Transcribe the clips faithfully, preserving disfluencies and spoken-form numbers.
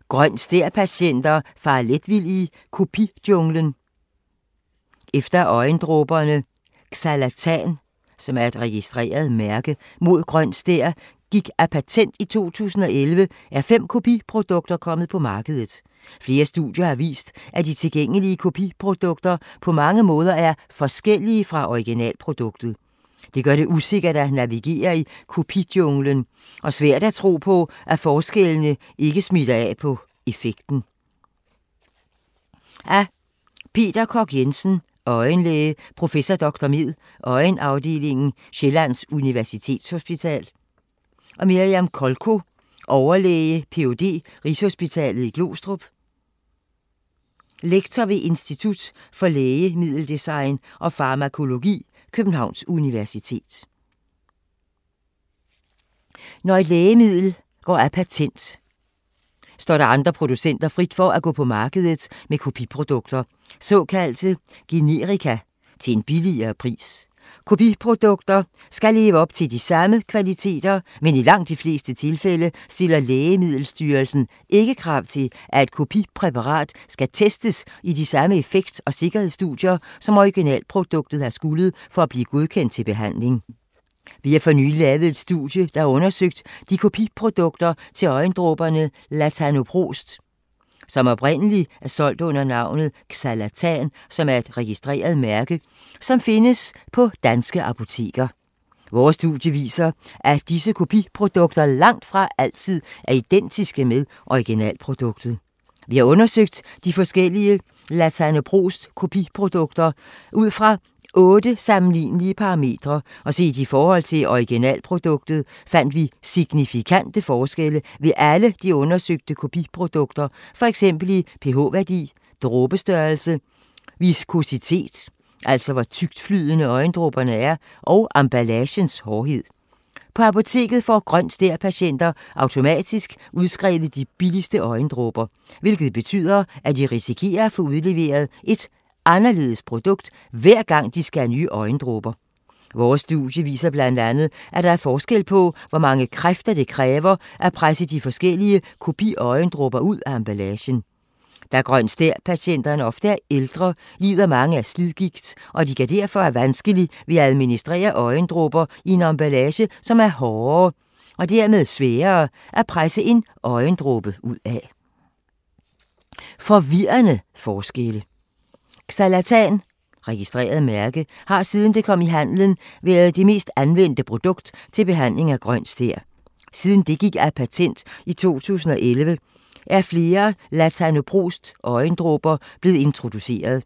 Grøn stær-patienter farer letvild i kopijunglen. Efter øjendråberne Xalatan, som er et registreret mærke mod grøn stær, gik af patent i to tusind og elleve, er fem kopiprodukter kommet på markedet. Flere studier har vist, at de tilgængelige kopiprodukter på mange måder er forskellige fra originalproduktet. Det gør det usikkert at navigere i kopijunglen, og svært at tro på, at forskellene ikke smitter af på effekten. Af Peter Koch Jensen, øjenlæge, professor doktor med øjenafdelingen, Sjællands Universitetshospital, og Miriam Kolko, overlæge, Ph.D., Rigshospitalet i Glostrup, lektor ved Institut for Lægemiddeldesign og Farmakologi, Københavns Universitet. Når et lægemiddel går af patent, står der andre producenter frit for at gå på markedet med kopiprodukter, såkaldte generika, til en billigere pris. Kopiprodukter skal leve op til de samme kvaliteter, men i langt de fleste tilfælde stiller Lægemiddelstyrelsen ikke krav til, at et kopipræparat skal testes i de samme effekt- og sikkerhedsstudier, som originalproduktet har skullet for at blive godkendt til behandling. Vi har for nylig lavet et studie, der har undersøgt de kopiprodukter til øjendråberne Latanoprost, som oprindeligt er solgt under navnet Xalatan, som er et registreret mærke, som findes på danske apoteker. Vores studie viser, at disse kopiprodukter langt fra altid er identiske med originalproduktet. Vi har undersøgt de forskellige Latanoprost kopiprodukter ud fra otte sammenlignelige parametre, og set i forhold til originalproduktet fandt vi signifikante forskelle ved alle de undersøgte kopiprodukter, for eksempel i pH-værdi, dråbestørrelse, viskositet, altså hvor tykftflydende øjendråberne er, og emballagens hårdhed. På apoteket får grøn stær-patienter automatisk udskrevet de billigste øjendråber, hvilket betyder, at de risikerer at få udleveret et anderledes produkt, hver gang de skal have nye øjendråber. Vores studie viser blandt andet, at der er forskel på, hvor mange kræfter det kræver at presse de forskellige kopi-øjendråber ud af emballagen. Da grøn stær-patienterne ofte er ældre, lider mange af slidgigt, og de kan derfor have vanskeligt ved at administrere øjendråber i en emballage, som er hårdere, og dermed sværere at presse en øjendråbe ud af. Forvirrende forskelle. Xalatan, registreret mærke, har siden det kom i handelen været det mest anvendte produkt til behandling af grøn stær. Siden det gik af patent i to tusind og elleve, er flere Latanoprost øjendråber blevet introduceret.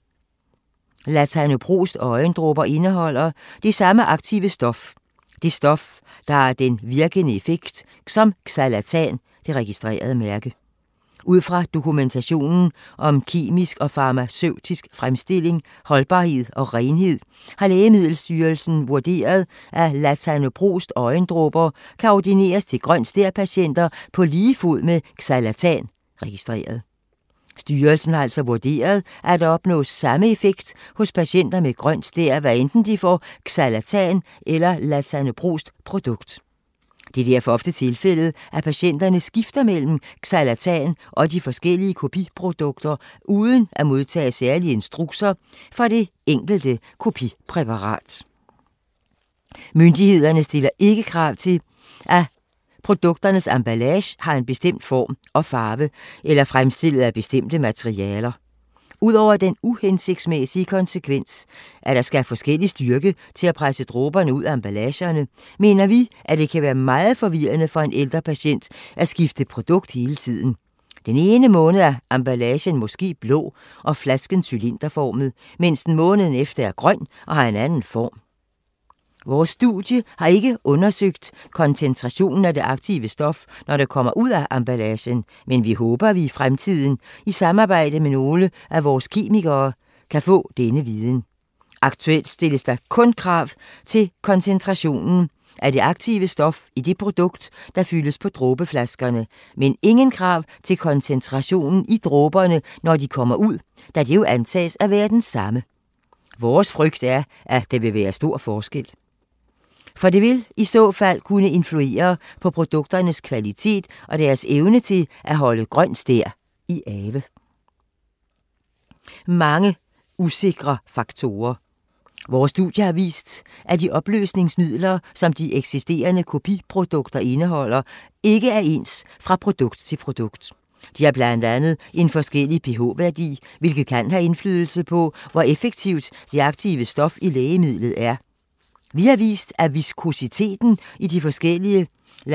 Latanoprost øjendråber indeholder det samme aktive stof. Det stof, der har den virkende effekt som Xalatan, det registrerede mærke. Ud fra dokumentationen om kemisk og farmaceutisk fremstilling, holdbarhed og renhed, har Lægemiddelstyrelsen vurderet, at Latanoprost øjendråber kan ordineres til grøn stær-patienter på lige fod med Xalatan registreret. Styrelsen har altså vurderet, at der opnås samme effekt hos patienter med grøn stær, hvad enten de får Xalatan eller Latanoprost produkt. Det er derfor ofte tilfældet, at patienterne skifter mellem Xalatan og de forskellige kopiprodukter, uden at modtage særlige instrukser for det enkelte kopipræparat. Myndighederne stiller ikke krav til, at produkternes emballage har en bestemt form og farve eller fremstillet af bestemte materialer. Udover den uhensigtsmæssige konsekvens, at der skal have forskellig styrke til at presse dråberne ud af emballagerne, mener vi, at det kan være meget forvirrende for en ældre patient at skifte produkt hele tiden. Den ene måned er emballagen måske blå og flasken cylinderformet, mens den måneden efter er grøn og har en anden form. Vores studie har ikke undersøgt koncentrationen af det aktive stof, når det kommer ud af emballagen, men vi håber, at vi i fremtiden, i samarbejde med nogle af vores kemikere, kan få denne viden. Aktuelt stilles der kun krav til koncentrationen af det aktive stof i det produkt, der fyldes på dråbeflaskerne, men ingen krav til koncentrationen i dråberne, når de kommer ud, da det jo antages at være den samme. Vores frygt er, at der vil være stor forskel. For det vil i så fald kunne influere på produkternes kvalitet og deres evne til at holde grøn stær i ave. Mange usikre faktorer. Vores studie har vist, at de opløsningsmidler, som de eksisterende kopiprodukter indeholder, ikke er ens fra produkt til produkt. De har blandt andet en forskellig pH-værdi, hvilket kan have indflydelse på, hvor effektivt det aktive stof i lægemidlet er. Vi har vist, at viskositeten i de forskellige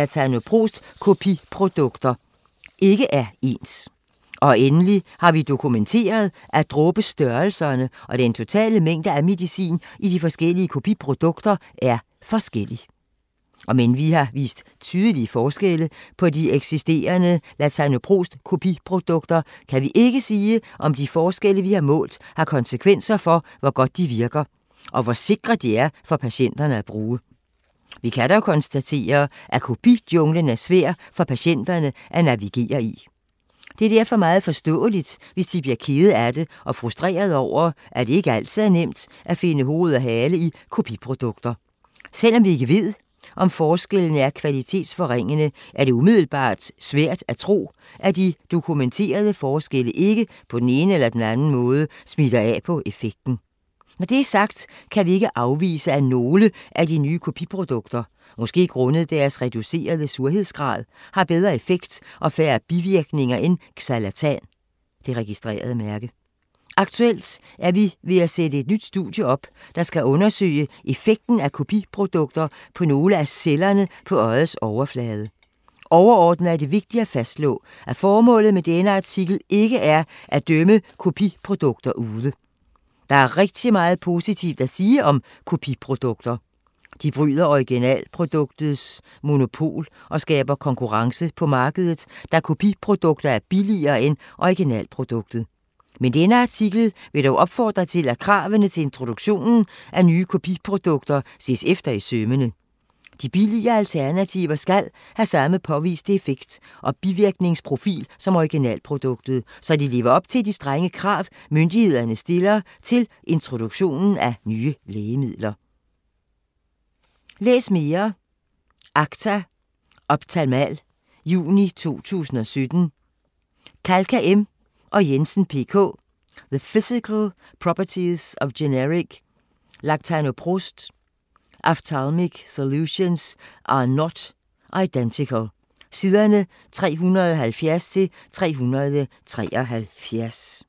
latanoprost-kopiprodukter ikke er ens. Og endelig har vi dokumenteret, at dråbestørrelserne og den totale mængde af medicin i de forskellige kopiprodukter er forskellige. Og men vi har vist tydelige forskelle på de eksisterende latanoprost-kopiprodukter, kan vi ikke sige, om de forskelle, vi har målt, har konsekvenser for, hvor godt de virker, og hvor sikre de er for patienterne at bruge. Vi kan dog konstatere, at kopijunglen er svær for patienterne at navigere i. Det er derfor meget forståeligt, hvis de bliver kede af det og frustreret over, at det ikke altid er nemt at finde hoved og hale i kopiprodukter. Selvom vi ikke ved, om forskellen er kvalitetsforringende, er det umiddelbart svært at tro, at de dokumenterede forskelle ikke på den ene eller den anden måde smitter af på effekten. Når det er sagt, kan vi ikke afvise, at nogle af de nye kopiprodukter, måske grundet deres reducerede surhedsgrad, har bedre effekt og færre bivirkninger end xalatan, det registrerede mærke. Aktuelt er vi ved at sætte et nyt studie op, der skal undersøge effekten af kopiprodukter på nogle af cellerne på øjets overflade. Overordnet er det vigtigt at fastslå, at formålet med denne artikel ikke er at dømme kopiprodukter ude. Der er rigtig meget positivt at sige om kopiprodukter. De bryder originalproduktets monopol og skaber konkurrence på markedet, da kopiprodukter er billigere end originalproduktet. Men denne artikel vil dog opfordre til, at kravene til introduktionen af nye kopiprodukter ses efter i sømmene. De billigere alternativer skal have samme påviste effekt og bivirkningsprofil som originalproduktet, så de lever op til de strenge krav, myndighederne stiller til introduktionen af nye lægemidler. Læs mere. Acta Ophthalmal, juni to tusind og sytten. Kalka M. og Jensen P K. The Physical Properties of Generic Latanoprost Ophthalmic Solutions are not identical. Siderne tre hundrede og halvfjerds til tre hundrede og treoghalvfjerds.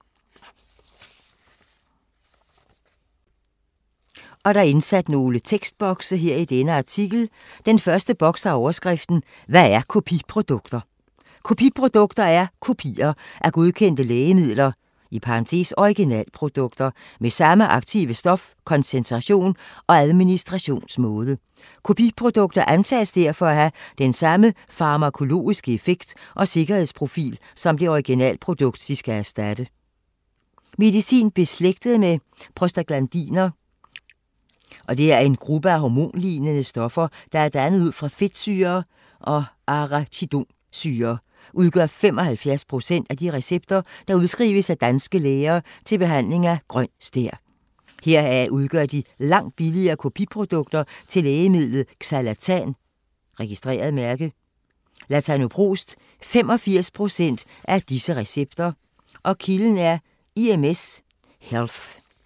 Og der er indsat nogle tekstbokse her i denne artikel. Den første boks har overskriften: Hvad er kopiprodukter? Kopiprodukter er kopier af godkendte lægemidler, i parentes originalprodukter, med samme aktive stof, koncentration og administrationsmåde. Kopiprodukter antages derfor at have den samme farmakologiske effekt og sikkerhedsprofil som det originalprodukt, de skal erstatte. Medicin beslægtet med prostaglandiner, og det er en gruppe af hormonlignende stoffer, der er dannet ud fra fedtsyre og arachidonsyre, udgør femoghalvfjerds procent af de recepter, der udskrives af danske læger til behandling af grøn stær. Heraf udgør de langt billigere kopiprodukter til lægemidlet xalatan, registreret mærke, latanoprost, femogfirs procent af disse recepter, og kilden er I M S Health.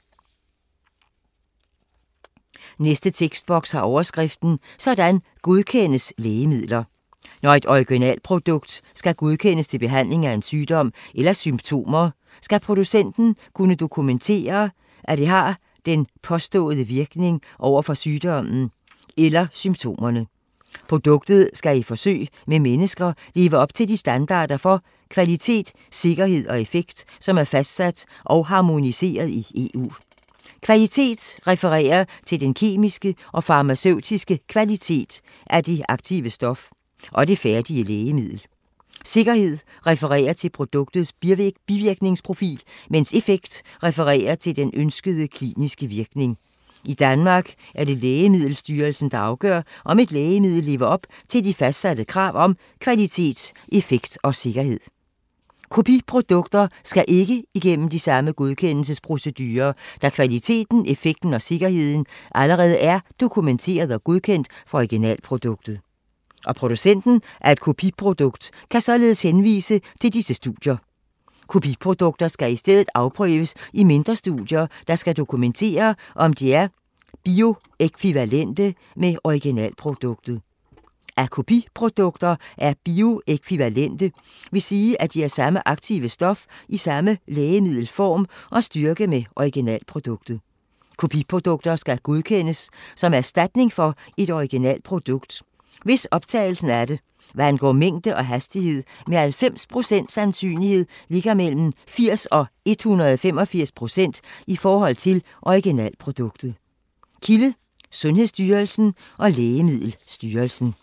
Næste tekstboks har overskriften: Sådan godkendes lægemidler. Når et originalprodukt skal godkendes til behandling af en sygdom eller symptomer, skal producenten kunne dokumentere, at det har den påståede virkning over for sygdommen eller symptomerne. Produktet skal i forsøg med mennesker leve op til de standarder for kvalitet, sikkerhed og effekt, som er fastsat og harmoniseret i E U. Kvalitet refererer til den kemiske og farmaceutiske kvalitet af det aktive stof og det færdige lægemiddel. Sikkerhed refererer til produktets bivirkningsprofil, mens effekt refererer til den ønskede kliniske virkning. I Danmark er det Lægemiddelstyrelsen, der afgør, om et lægemiddel lever op til de fastsatte krav om kvalitet, effekt og sikkerhed. Kopiprodukter skal ikke igennem de samme godkendelsesprocedurer, da kvaliteten, effekten og sikkerheden allerede er dokumenteret og godkendt for originalproduktet. Og producenten af et kopiprodukt kan således henvise til disse studier. Kopiprodukter skal i stedet afprøves i mindre studier, der skal dokumentere, om de er bioækvivalente med originalproduktet. At kopiprodukter er bioækvivalente vil sige, at de har samme aktive stof i samme lægemiddelform og styrke med originalproduktet. Kopiprodukter skal godkendes som erstatning for et originalprodukt, hvis optagelsen af det, hvad angår mængde og hastighed, med halvfems procent sandsynlighed ligger mellem firs og et hundrede og femogfirs procent i forhold til originalproduktet. Kilde: Sundhedsstyrelsen og Lægemiddelstyrelsen.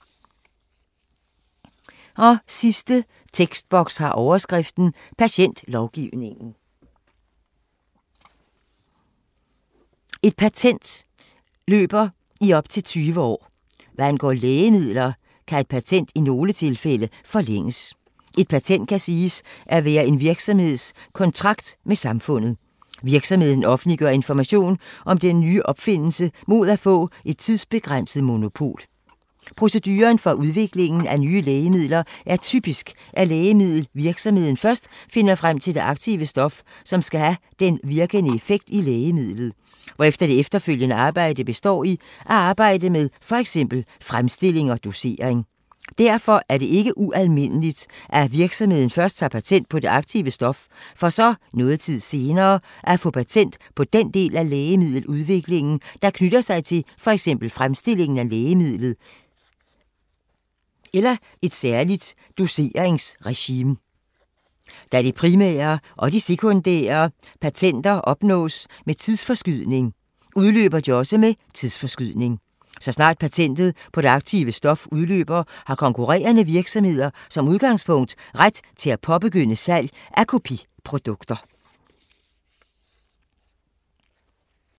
Og sidste tekstboks har overskriften Patientlovgivningen. Et patent løber i op til tyve år. Hvad angår lægemidler, kan et patent i nogle tilfælde forlænges. Et patent kan siges at være en virksomheds kontrakt med samfundet. Virksomheden offentliggør information om den nye opfindelse mod at få et tidsbegrænset monopol. Proceduren for udviklingen af nye lægemidler er typisk, at lægemiddelvirksomheden først finder frem til det aktive stof, som skal have den virkende effekt i lægemidlet, hvorefter det efterfølgende arbejde består i at arbejde med for eksempel fremstilling og dosering. Derfor er det ikke ualmindeligt, at virksomheden først tager patent på det aktive stof, for så noget tid senere at få patent på den del af lægemiddeludviklingen, der knytter sig til for eksempel fremstillingen af lægemidlet eller et særligt doseringsregime. Da de primære og de sekundære patenter opnås med tidsforskydning, udløber de også med tidsforskydning. Så snart patentet på det aktive stof udløber, har konkurrerende virksomheder som udgangspunkt ret til at påbegynde salg af kopiprodukter.